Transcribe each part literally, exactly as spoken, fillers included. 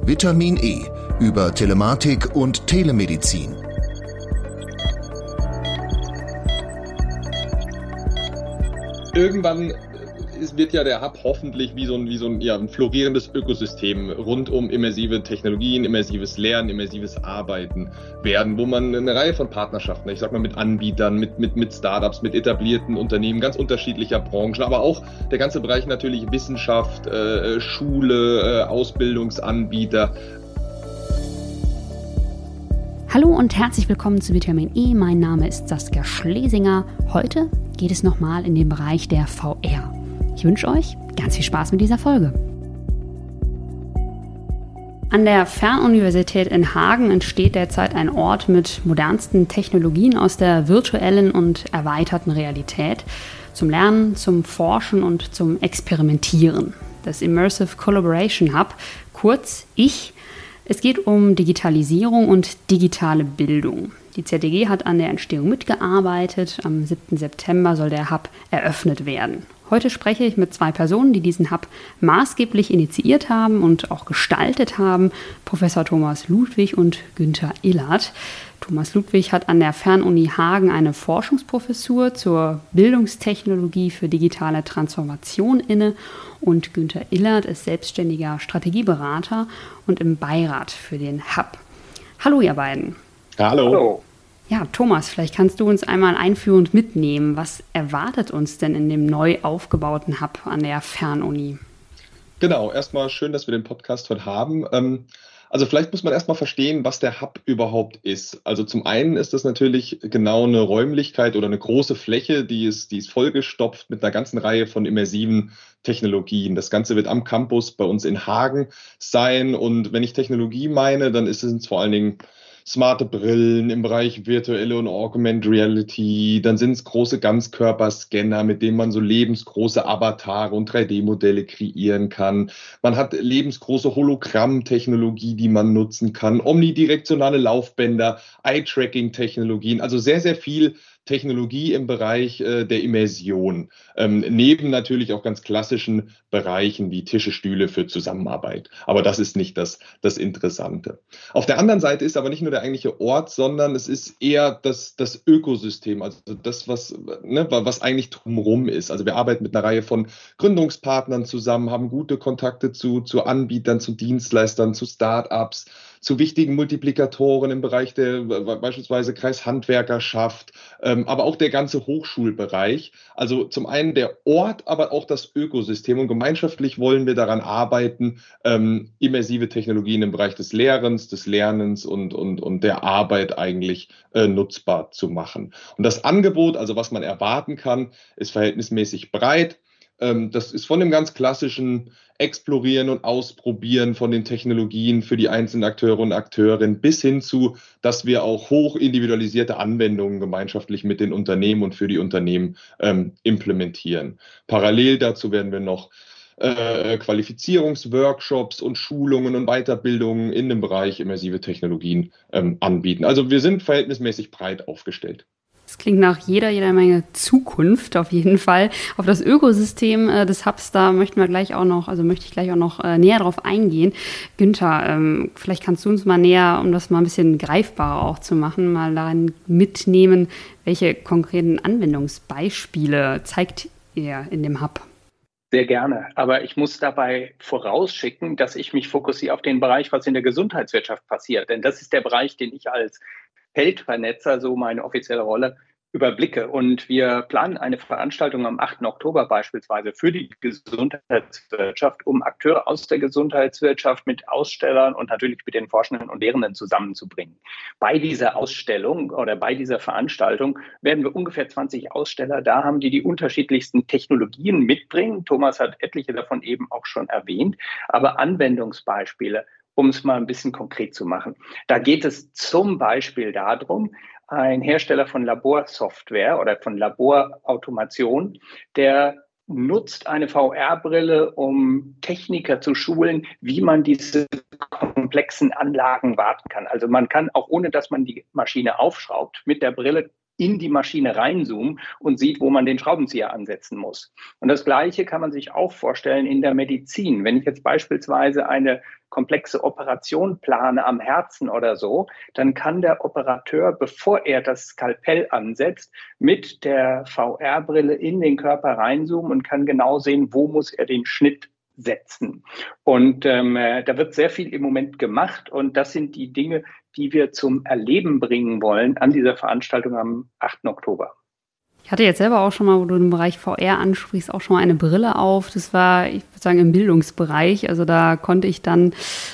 Vitamin E über Telematik und Telemedizin. Irgendwann es wird ja der Hub hoffentlich wie so ein, wie so ein, ja, ein florierendes Ökosystem rund um immersive Technologien, immersives Lernen, immersives Arbeiten werden, wo man eine Reihe von Partnerschaften, ich sag mal mit Anbietern, mit, mit, mit Startups, mit etablierten Unternehmen ganz unterschiedlicher Branchen, aber auch der ganze Bereich natürlich Wissenschaft, äh, Schule, äh, Ausbildungsanbieter. Hallo und herzlich willkommen zu Vitamin E. Mein Name ist Saskia Schlesinger. Heute geht es nochmal in den Bereich der V R. Ich wünsche euch ganz viel Spaß mit dieser Folge. An der Fernuniversität in Hagen entsteht derzeit ein Ort mit modernsten Technologien aus der virtuellen und erweiterten Realität zum Lernen, zum Forschen und zum Experimentieren. Das Immersive Collaboration Hub, kurz I C H. Es geht um Digitalisierung und digitale Bildung. Die Z D G hat an der Entstehung mitgearbeitet. Am siebten September soll der Hub eröffnet werden. Heute spreche ich mit zwei Personen, die diesen Hub maßgeblich initiiert haben und auch gestaltet haben. Professor Thomas Ludwig und Günther Illert. Thomas Ludwig hat an der Fernuni Hagen eine Forschungsprofessur zur Bildungstechnologie für digitale Transformation inne und Günther Illert ist selbstständiger Strategieberater und im Beirat für den Hub. Hallo ihr beiden. Hallo. Hallo. Ja, Thomas, vielleicht kannst du uns einmal einführend mitnehmen. Was erwartet uns denn in dem neu aufgebauten Hub an der Fernuni? Genau, erstmal schön, dass wir den Podcast heute haben. Ähm, Also vielleicht muss man erstmal verstehen, was der Hub überhaupt ist. Also zum einen ist das natürlich genau eine Räumlichkeit oder eine große Fläche, die ist, die ist vollgestopft mit einer ganzen Reihe von immersiven Technologien. Das Ganze wird am Campus bei uns in Hagen sein. Und wenn ich Technologie meine, dann ist es vor allen Dingen smarte Brillen im Bereich virtuelle und Augmented Reality, dann sind es große Ganzkörperscanner, mit denen man so lebensgroße Avatare und drei D-Modelle kreieren kann. Man hat lebensgroße Hologrammtechnologie, die man nutzen kann, omnidirektionale Laufbänder, Eye-Tracking-Technologien, also sehr, sehr viel Technologie im Bereich äh, der Immersion, ähm, neben natürlich auch ganz klassischen Bereichen wie Tische, Stühle für Zusammenarbeit. Aber das ist nicht das, das Interessante. Auf der anderen Seite ist aber nicht nur der eigentliche Ort, sondern es ist eher das, das Ökosystem, also das, was, ne, was eigentlich drumherum ist. Also wir arbeiten mit einer Reihe von Gründungspartnern zusammen, haben gute Kontakte zu, zu Anbietern, zu Dienstleistern, zu Start-ups, zu wichtigen Multiplikatoren im Bereich der beispielsweise Kreishandwerkerschaft, ähm, aber auch der ganze Hochschulbereich. Also zum einen der Ort, aber auch das Ökosystem. Und gemeinschaftlich wollen wir daran arbeiten, ähm, immersive Technologien im Bereich des Lehrens, des Lernens und, und, und der Arbeit eigentlich äh, nutzbar zu machen. Und das Angebot, also was man erwarten kann, ist verhältnismäßig breit. Das ist von dem ganz klassischen Explorieren und Ausprobieren von den Technologien für die einzelnen Akteure und Akteurinnen bis hin zu, dass wir auch hoch individualisierte Anwendungen gemeinschaftlich mit den Unternehmen und für die Unternehmen ähm, implementieren. Parallel dazu werden wir noch äh, Qualifizierungsworkshops und Schulungen und Weiterbildungen in dem Bereich immersive Technologien ähm, anbieten. Also wir sind verhältnismäßig breit aufgestellt. Das klingt nach jeder, jeder Menge Zukunft auf jeden Fall. Auf das Ökosystem äh, des Hubs, da möchten wir gleich auch noch, also möchte ich gleich auch noch äh, näher drauf eingehen. Günther, ähm, vielleicht kannst du uns mal näher, um das mal ein bisschen greifbarer auch zu machen, mal daran mitnehmen, welche konkreten Anwendungsbeispiele zeigt ihr in dem Hub? Sehr gerne, aber ich muss dabei vorausschicken, dass ich mich fokussiere auf den Bereich, was in der Gesundheitswirtschaft passiert. Denn das ist der Bereich, den ich als Feldvernetzer, so meine offizielle Rolle, überblicke. Und wir planen eine Veranstaltung am achten Oktober beispielsweise für die Gesundheitswirtschaft, um Akteure aus der Gesundheitswirtschaft mit Ausstellern und natürlich mit den Forschenden und Lehrenden zusammenzubringen. Bei dieser Ausstellung oder bei dieser Veranstaltung werden wir ungefähr zwanzig Aussteller da haben, die die unterschiedlichsten Technologien mitbringen. Thomas hat etliche davon eben auch schon erwähnt, aber Anwendungsbeispiele, um es mal ein bisschen konkret zu machen. Da geht es zum Beispiel darum, ein Hersteller von Laborsoftware oder von Laborautomation, der nutzt eine V R-Brille, um Techniker zu schulen, wie man diese komplexen Anlagen warten kann. Also man kann, auch ohne dass man die Maschine aufschraubt, mit der Brille in die Maschine reinzoomen und sieht, wo man den Schraubenzieher ansetzen muss. Und das Gleiche kann man sich auch vorstellen in der Medizin. Wenn ich jetzt beispielsweise eine komplexe Operation plane am Herzen oder so, dann kann der Operateur, bevor er das Skalpell ansetzt, mit der V R-Brille in den Körper reinzoomen und kann genau sehen, wo muss er den Schnitt setzen. Und ähm, da wird sehr viel im Moment gemacht und das sind die Dinge, die wir zum Erleben bringen wollen an dieser Veranstaltung am achten Oktober. Ich hatte jetzt selber auch schon mal, wo du den Bereich V R ansprichst, auch schon mal eine Brille auf. Das war, ich würde sagen, im Bildungsbereich. Also da konnte ich dann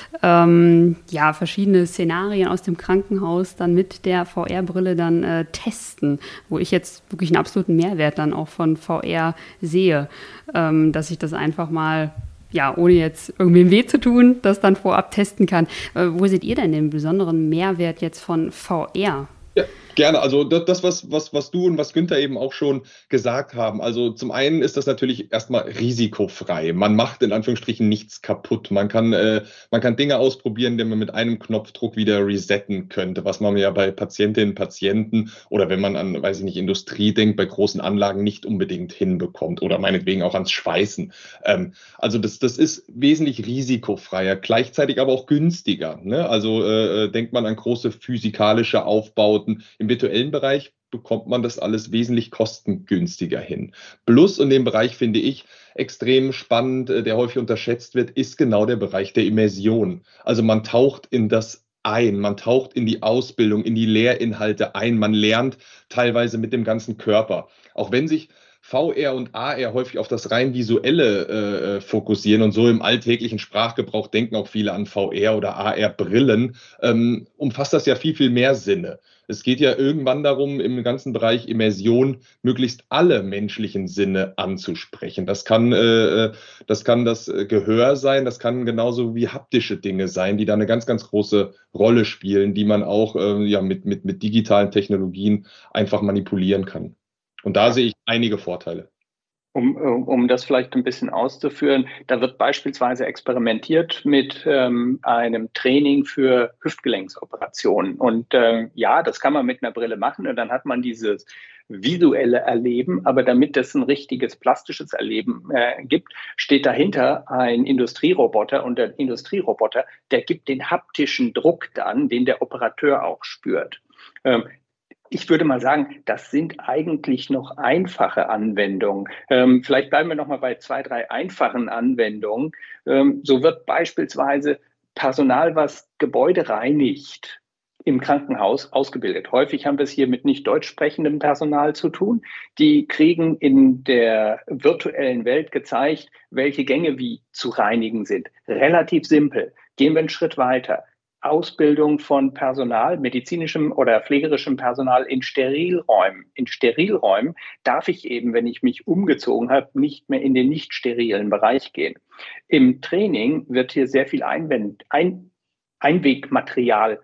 ähm, ja verschiedene Szenarien aus dem Krankenhaus dann mit der V R-Brille dann äh, testen, wo ich jetzt wirklich einen absoluten Mehrwert dann auch von V R sehe, ähm, dass ich das einfach mal, ja, ohne jetzt irgendwem weh zu tun, das dann vorab testen kann. Äh, wo seht ihr denn den besonderen Mehrwert jetzt von V R? Ja, gerne. Also das, was, was, was du und was Günther eben auch schon gesagt haben. Also zum einen ist das natürlich erstmal risikofrei. Man macht in Anführungsstrichen nichts kaputt. Man kann, äh, man kann Dinge ausprobieren, die man mit einem Knopfdruck wieder resetten könnte, was man ja bei Patientinnen und Patienten oder wenn man an, weiß ich nicht, Industrie denkt, bei großen Anlagen nicht unbedingt hinbekommt oder meinetwegen auch ans Schweißen. Ähm, also das, das ist wesentlich risikofreier, gleichzeitig aber auch günstiger. Ne? Also äh, denkt man an große physikalische Aufbauten. Im virtuellen Bereich bekommt man das alles wesentlich kostengünstiger hin. Plus in dem Bereich finde ich extrem spannend, der häufig unterschätzt wird, ist genau der Bereich der Immersion. Also man taucht in das ein, man taucht in die Ausbildung, in die Lehrinhalte ein, man lernt teilweise mit dem ganzen Körper. Auch wenn sich V R und A R häufig auf das rein Visuelle äh, fokussieren und so im alltäglichen Sprachgebrauch denken auch viele an V R oder A R-Brillen, ähm, umfasst das ja viel, viel mehr Sinne. Es geht ja irgendwann darum, im ganzen Bereich Immersion möglichst alle menschlichen Sinne anzusprechen. Das kann, äh, das kann das Gehör sein, das kann genauso wie haptische Dinge sein, die da eine ganz, ganz große Rolle spielen, die man auch äh, ja, mit, mit, mit digitalen Technologien einfach manipulieren kann. Und da sehe ich einige Vorteile. Um, um das vielleicht ein bisschen auszuführen, da wird beispielsweise experimentiert mit ähm, einem Training für Hüftgelenksoperationen. Und ähm, ja, das kann man mit einer Brille machen und dann hat man dieses visuelle Erleben, aber damit es ein richtiges plastisches Erleben äh, gibt, steht dahinter ein Industrieroboter und der Industrieroboter, der gibt den haptischen Druck dann, den der Operateur auch spürt. Ähm, Ich würde mal sagen, das sind eigentlich noch einfache Anwendungen. Ähm, vielleicht bleiben wir noch mal bei zwei, drei einfachen Anwendungen. Ähm, so wird beispielsweise Personal, was Gebäude reinigt, im Krankenhaus ausgebildet. Häufig haben wir es hier mit nicht deutsch sprechendem Personal zu tun. Die kriegen in der virtuellen Welt gezeigt, welche Gänge wie zu reinigen sind. Relativ simpel. Gehen wir einen Schritt weiter. Ausbildung von Personal, medizinischem oder pflegerischem Personal in Sterilräumen. In Sterilräumen darf ich eben, wenn ich mich umgezogen habe, nicht mehr in den nicht sterilen Bereich gehen. Im Training wird hier sehr viel Einwend- Ein- Einwegmaterial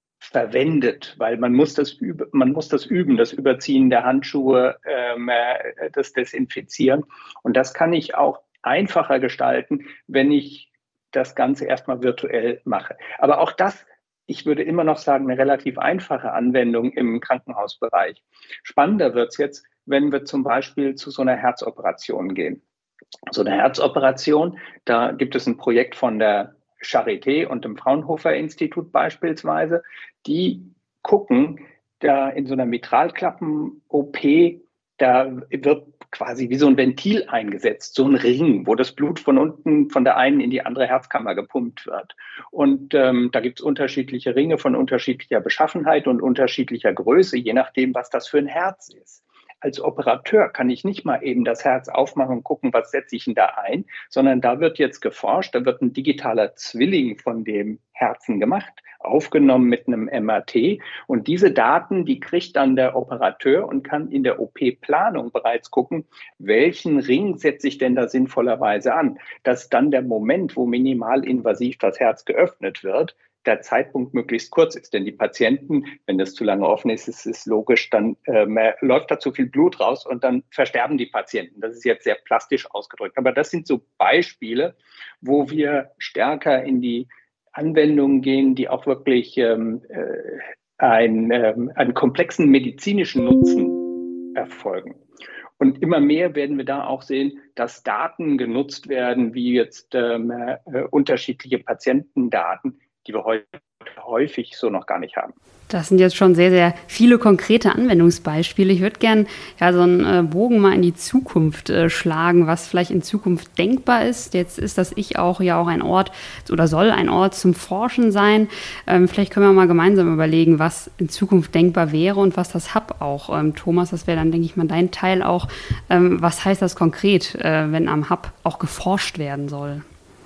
verwendet, weil man muss das üben, man muss das üben, das Überziehen der Handschuhe, ähm, das Desinfizieren. Und das kann ich auch einfacher gestalten, wenn ich das Ganze erstmal virtuell mache. Aber auch das, ich würde immer noch sagen, eine relativ einfache Anwendung im Krankenhausbereich. Spannender wird es jetzt, wenn wir zum Beispiel zu so einer Herzoperation gehen. So eine Herzoperation, da gibt es ein Projekt von der Charité und dem Fraunhofer-Institut beispielsweise, die gucken, da in so einer Mitralklappen-O P, da wird quasi wie so ein Ventil eingesetzt, so ein Ring, wo das Blut von unten von der einen in die andere Herzkammer gepumpt wird. Und ähm, da gibt es unterschiedliche Ringe von unterschiedlicher Beschaffenheit und unterschiedlicher Größe, je nachdem, was das für ein Herz ist. Als Operateur kann ich nicht mal eben das Herz aufmachen und gucken, was setze ich denn da ein, sondern da wird jetzt geforscht, da wird ein digitaler Zwilling von dem Herzen gemacht, aufgenommen mit einem M R T und diese Daten, die kriegt dann der Operateur und kann in der O P-Planung bereits gucken, welchen Ring setze ich denn da sinnvollerweise an, dass dann der Moment, wo minimalinvasiv das Herz geöffnet wird, der Zeitpunkt möglichst kurz ist. Denn die Patienten, wenn das zu lange offen ist, ist es logisch, dann ähm, läuft da zu viel Blut raus und dann versterben die Patienten. Das ist jetzt sehr plastisch ausgedrückt. Aber das sind so Beispiele, wo wir stärker in die Anwendungen gehen, die auch wirklich ähm, ein, ähm, einen komplexen medizinischen Nutzen erfolgen. Und immer mehr werden wir da auch sehen, dass Daten genutzt werden, wie jetzt ähm, äh, unterschiedliche Patientendaten, die wir heute häufig so noch gar nicht haben. Das sind jetzt schon sehr, sehr viele konkrete Anwendungsbeispiele. Ich würde gerne ja, so einen äh, Bogen mal in die Zukunft äh, schlagen, was vielleicht in Zukunft denkbar ist. Jetzt ist das Ich auch ja auch ein Ort oder soll ein Ort zum Forschen sein. Ähm, vielleicht können wir mal gemeinsam überlegen, was in Zukunft denkbar wäre und was das Hub auch. Ähm, Thomas, das wäre dann, denke ich mal, dein Teil auch. Ähm, was heißt das konkret, äh, wenn am Hub auch geforscht werden soll?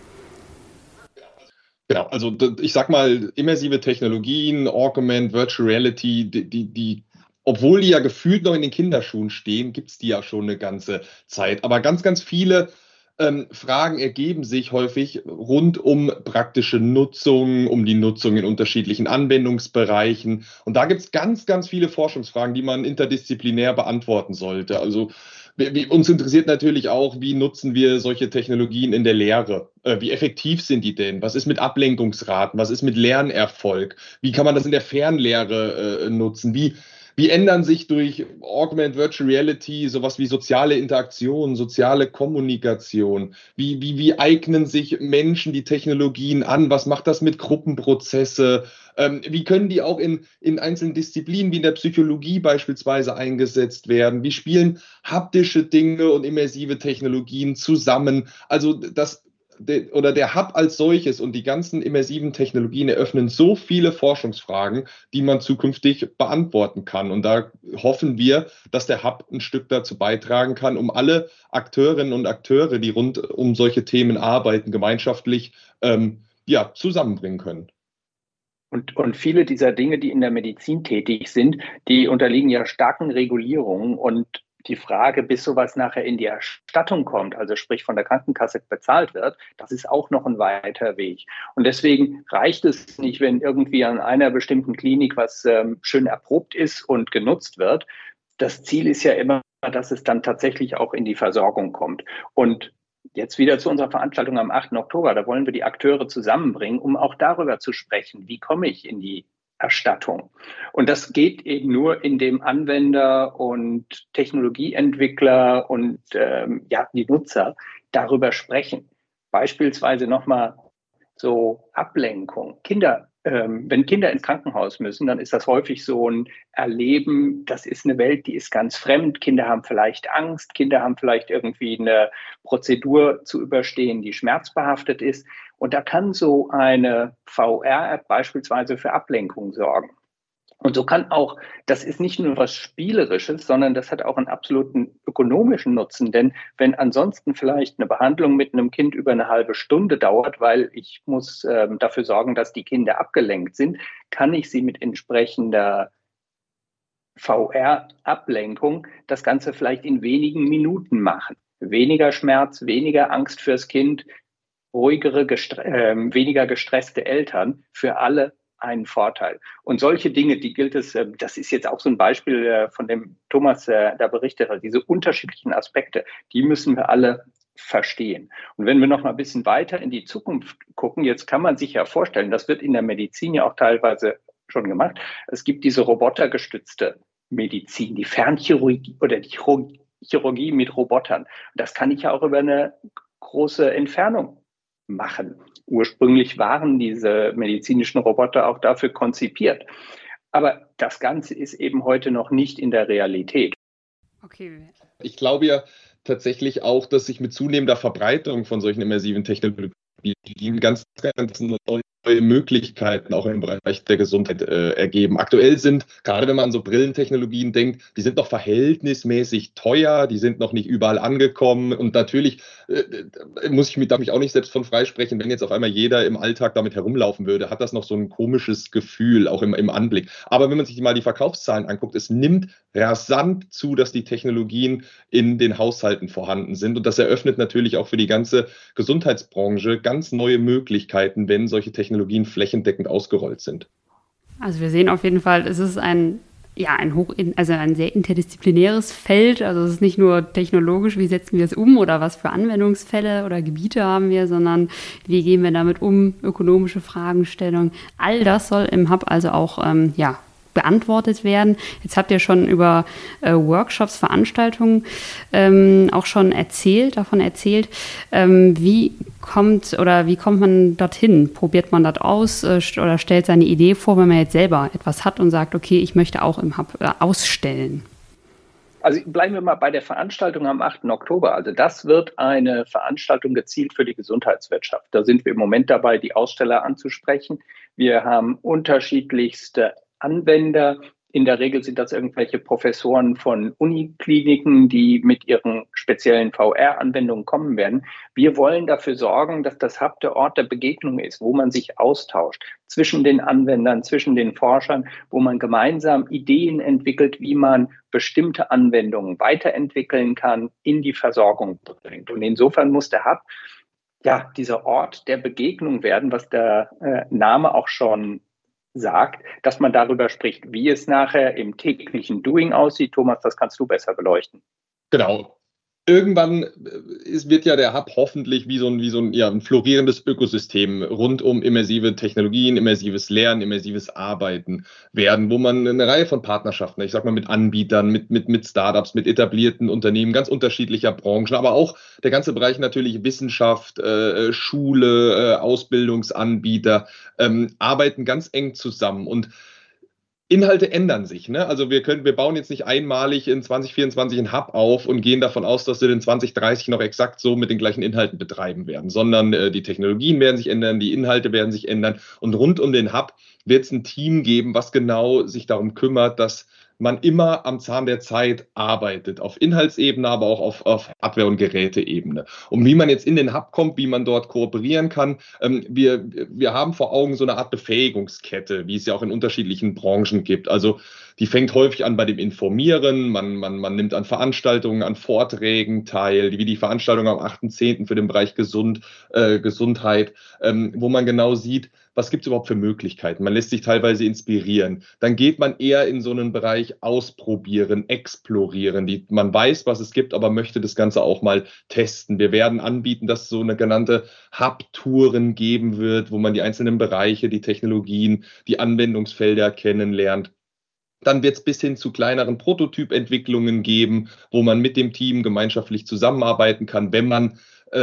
Genau, also ich sag mal, immersive Technologien, Augment, Virtual Reality, die, die, die, obwohl die ja gefühlt noch in den Kinderschuhen stehen, gibt es die ja schon eine ganze Zeit. Aber ganz, ganz viele ähm, Fragen ergeben sich häufig rund um praktische Nutzung, um die Nutzung in unterschiedlichen Anwendungsbereichen. Und da gibt es ganz, ganz viele Forschungsfragen, die man interdisziplinär beantworten sollte. Also uns interessiert natürlich auch, wie nutzen wir solche Technologien in der Lehre? Wie effektiv sind die denn? Was ist mit Ablenkungsraten? Was ist mit Lernerfolg? Wie kann man das in der Fernlehre äh, nutzen? Wie, wie ändern sich durch Augmented Virtual Reality sowas wie soziale Interaktion, soziale Kommunikation? Wie, wie, wie eignen sich Menschen die Technologien an? Was macht das mit Gruppenprozesse? Ähm, wie können die auch in, in einzelnen Disziplinen wie in der Psychologie beispielsweise eingesetzt werden? Wie spielen haptische Dinge und immersive Technologien zusammen? Also das oder der Hub als solches und die ganzen immersiven Technologien eröffnen so viele Forschungsfragen, die man zukünftig beantworten kann. Und da hoffen wir, dass der Hub ein Stück dazu beitragen kann, um alle Akteurinnen und Akteure, die rund um solche Themen arbeiten, gemeinschaftlich ähm, ja, zusammenbringen können. Und, und viele dieser Dinge, die in der Medizin tätig sind, die unterliegen ja starken Regulierungen. Und die Frage, bis sowas nachher in die Erstattung kommt, also sprich von der Krankenkasse bezahlt wird, das ist auch noch ein weiter Weg. Und deswegen reicht es nicht, wenn irgendwie an einer bestimmten Klinik was ähm, schön erprobt ist und genutzt wird. Das Ziel ist ja immer, dass es dann tatsächlich auch in die Versorgung kommt. Und jetzt wieder zu unserer Veranstaltung am achten Oktober. Da wollen wir die Akteure zusammenbringen, um auch darüber zu sprechen, wie komme ich in die Erstattung. Und das geht eben nur, indem Anwender und Technologieentwickler und ähm, ja, die Nutzer darüber sprechen. Beispielsweise nochmal so Ablenkung. Kinder, ähm, wenn Kinder ins Krankenhaus müssen, dann ist das häufig so ein Erleben, das ist eine Welt, die ist ganz fremd. Kinder haben vielleicht Angst, Kinder haben vielleicht irgendwie eine Prozedur zu überstehen, die schmerzbehaftet ist. Und da kann so eine V R-App beispielsweise für Ablenkung sorgen. Und so kann auch, das ist nicht nur was Spielerisches, sondern das hat auch einen absoluten ökonomischen Nutzen. Denn wenn ansonsten vielleicht eine Behandlung mit einem Kind über eine halbe Stunde dauert, weil ich muss ähm, dafür sorgen, dass die Kinder abgelenkt sind, kann ich sie mit entsprechender V R-Ablenkung das Ganze vielleicht in wenigen Minuten machen. Weniger Schmerz, weniger Angst fürs Kind, ruhigere, gestre- äh, weniger gestresste Eltern, für alle einen Vorteil. Und solche Dinge, die gilt es, äh, das ist jetzt auch so ein Beispiel, äh, von dem Thomas äh, da berichtet hat, diese unterschiedlichen Aspekte, die müssen wir alle verstehen. Und wenn wir noch mal ein bisschen weiter in die Zukunft gucken, jetzt kann man sich ja vorstellen, das wird in der Medizin ja auch teilweise schon gemacht, es gibt diese robotergestützte Medizin, die Fernchirurgie oder die Chirurgie mit Robotern. Das kann ich ja auch über eine große Entfernung machen. Ursprünglich waren diese medizinischen Roboter auch dafür konzipiert. Aber das Ganze ist eben heute noch nicht in der Realität. Okay. Ich glaube ja tatsächlich auch, dass sich mit zunehmender Verbreitung von solchen immersiven Technologien ganz, ganz neue Möglichkeiten auch im Bereich der Gesundheit äh, ergeben. Aktuell sind, gerade wenn man an so Brillentechnologien denkt, die sind noch verhältnismäßig teuer, die sind noch nicht überall angekommen und natürlich äh, muss ich mich, darf mich auch nicht selbst von freisprechen, wenn jetzt auf einmal jeder im Alltag damit herumlaufen würde, hat das noch so ein komisches Gefühl, auch im, im Anblick. Aber wenn man sich mal die Verkaufszahlen anguckt, es nimmt rasant zu, dass die Technologien in den Haushalten vorhanden sind und das eröffnet natürlich auch für die ganze Gesundheitsbranche ganz neue Möglichkeiten, wenn solche Technologien Technologien flächendeckend ausgerollt sind. Also wir sehen auf jeden Fall, es ist ein, ja, ein hoch, also ein sehr interdisziplinäres Feld. Also es ist nicht nur technologisch, wie setzen wir es um oder was für Anwendungsfälle oder Gebiete haben wir, sondern wie gehen wir damit um, ökonomische Fragestellungen. All das soll im Hub also auch ähm, ja, beantwortet werden. Jetzt habt ihr schon über äh, Workshops, Veranstaltungen ähm, auch schon erzählt, davon erzählt. Ähm, wie kommt oder wie kommt man dorthin? Probiert man das aus äh, oder stellt seine Idee vor, wenn man jetzt selber etwas hat und sagt, okay, ich möchte auch im Hub äh, ausstellen? Also bleiben wir mal bei der Veranstaltung am achten Oktober. Also das wird eine Veranstaltung gezielt für die Gesundheitswirtschaft. Da sind wir im Moment dabei, die Aussteller anzusprechen. Wir haben unterschiedlichste Anwender. In der Regel sind das irgendwelche Professoren von Unikliniken, die mit ihren speziellen V R-Anwendungen kommen werden. Wir wollen dafür sorgen, dass das Hub der Ort der Begegnung ist, wo man sich austauscht zwischen den Anwendern, zwischen den Forschern, wo man gemeinsam Ideen entwickelt, wie man bestimmte Anwendungen weiterentwickeln kann, in die Versorgung bringt. Und insofern muss der Hub ja dieser Ort der Begegnung werden, was der äh, Name auch schon sagt, dass man darüber spricht, wie es nachher im täglichen Doing aussieht. Thomas, das kannst du besser beleuchten. Genau. Irgendwann ist, wird ja der Hub hoffentlich wie so ein, wie so ein, ja, ein florierendes Ökosystem rund um immersive Technologien, immersives Lernen, immersives Arbeiten werden, wo man eine Reihe von Partnerschaften, ich sag mal mit Anbietern, mit, mit, mit Startups, mit etablierten Unternehmen ganz unterschiedlicher Branchen, aber auch der ganze Bereich natürlich Wissenschaft, äh, Schule, äh, Ausbildungsanbieter, ähm, arbeiten ganz eng zusammen und Inhalte ändern sich, ne? Also wir können, wir bauen jetzt nicht einmalig in zwanzig vierundzwanzig einen Hub auf und gehen davon aus, dass wir den zwanzig dreißig noch exakt so mit den gleichen Inhalten betreiben werden, sondern äh, die Technologien werden sich ändern, die Inhalte werden sich ändern und rund um den Hub wird es ein Team geben, was genau sich darum kümmert, dass man immer am Zahn der Zeit arbeitet, auf Inhaltsebene, aber auch auf, auf Hardware- und Geräteebene. Und wie man jetzt in den Hub kommt, wie man dort kooperieren kann, ähm, wir, wir haben vor Augen so eine Art Befähigungskette, wie es ja auch in unterschiedlichen Branchen gibt. Also die fängt häufig an bei dem Informieren, man, man, man nimmt an Veranstaltungen, an Vorträgen teil, wie die Veranstaltung am achten zehnten für den Bereich Gesund, äh, Gesundheit, ähm, wo man genau sieht, was gibt es überhaupt für Möglichkeiten? Man lässt sich teilweise inspirieren. Dann geht man eher in so einen Bereich ausprobieren, explorieren. Die, man weiß, was es gibt, aber möchte das Ganze auch mal testen. Wir werden anbieten, dass es so eine genannte Hub-Touren geben wird, wo man die einzelnen Bereiche, die Technologien, die Anwendungsfelder kennenlernt. Dann wird es bis hin zu kleineren Prototypentwicklungen geben, wo man mit dem Team gemeinschaftlich zusammenarbeiten kann, wenn man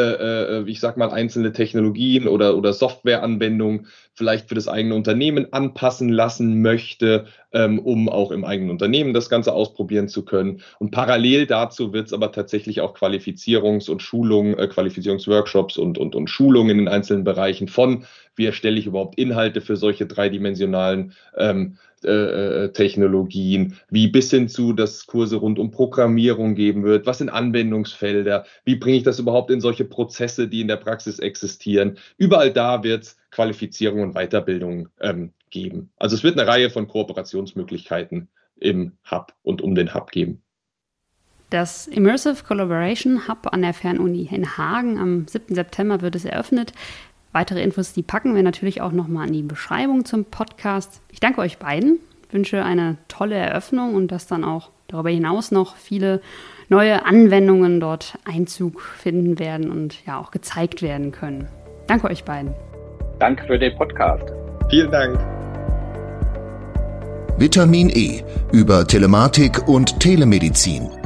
Äh, ich sag mal, einzelne Technologien oder, oder Softwareanwendungen vielleicht für das eigene Unternehmen anpassen lassen möchte, ähm, um auch im eigenen Unternehmen das Ganze ausprobieren zu können. Und parallel dazu wird es aber tatsächlich auch Qualifizierungs- und Schulungen, äh, Qualifizierungsworkshops und, und, und Schulungen in den einzelnen Bereichen von, wie erstelle ich überhaupt Inhalte für solche dreidimensionalen ähm, Äh, Technologien, wie bis hin zu, dass es Kurse rund um Programmierung geben wird, was sind Anwendungsfelder, wie bringe ich das überhaupt in solche Prozesse, die in der Praxis existieren. Überall da wird es Qualifizierung und Weiterbildung ähm, geben. Also es wird eine Reihe von Kooperationsmöglichkeiten im Hub und um den Hub geben. Das Immersive Collaboration Hub an der Fernuni in Hagen am siebten September wird es eröffnet. Weitere Infos, die packen wir natürlich auch nochmal in die Beschreibung zum Podcast. Ich danke euch beiden, wünsche eine tolle Eröffnung und dass dann auch darüber hinaus noch viele neue Anwendungen dort Einzug finden werden und ja auch gezeigt werden können. Danke euch beiden. Danke für den Podcast. Vielen Dank. Vitamin E über Telematik und Telemedizin.